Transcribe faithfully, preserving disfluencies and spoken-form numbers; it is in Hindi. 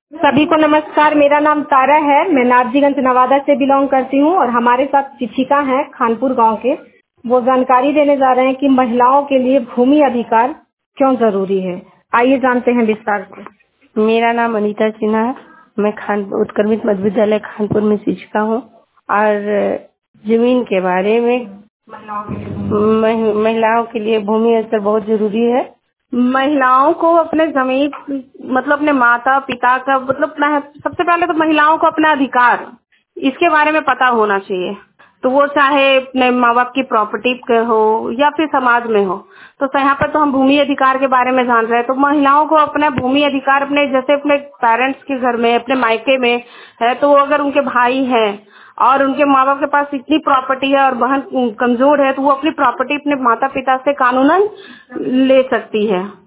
सभी को नमस्कार। मेरा नाम तारा है। मैं नारजीगंज नवादा से बिलोंग करती हूँ और हमारे साथ शिक्षिका हैं खानपुर गांव के। वो जानकारी देने जा रहे हैं कि महिलाओं के लिए भूमि अधिकार क्यों जरूरी है। आइए जानते हैं विस्तार से। मेरा नाम अनीता सिन्हा है। मैं खान उत्क्रमित मध्य विद्यालय खानपुर में शिक्षिका हूँ और जमीन के बारे में मह- महिलाओं के लिए भूमि अधिकार बहुत जरूरी है। महिलाओं को अपने जमीन मतलब अपने माता पिता का मतलब अपना- सबसे पहले तो महिलाओं को अपना अधिकार इसके बारे में पता होना चाहिए। तो वो चाहे अपने माँ बाप की प्रॉपर्टी के हो या फिर समाज में हो। तो यहाँ पर तो हम भूमि अधिकार के बारे में जान रहे हैं। तो महिलाओं को अपना भूमि अधिकार अपने जैसे अपने पेरेंट्स के घर में अपने मायके में है तो अगर उनके भाई हैं और उनके माँ बाप के पास इतनी प्रॉपर्टी है और बहन कमजोर है तो वो अपनी प्रॉपर्टी अपने माता पिता से कानूनन ले सकती है।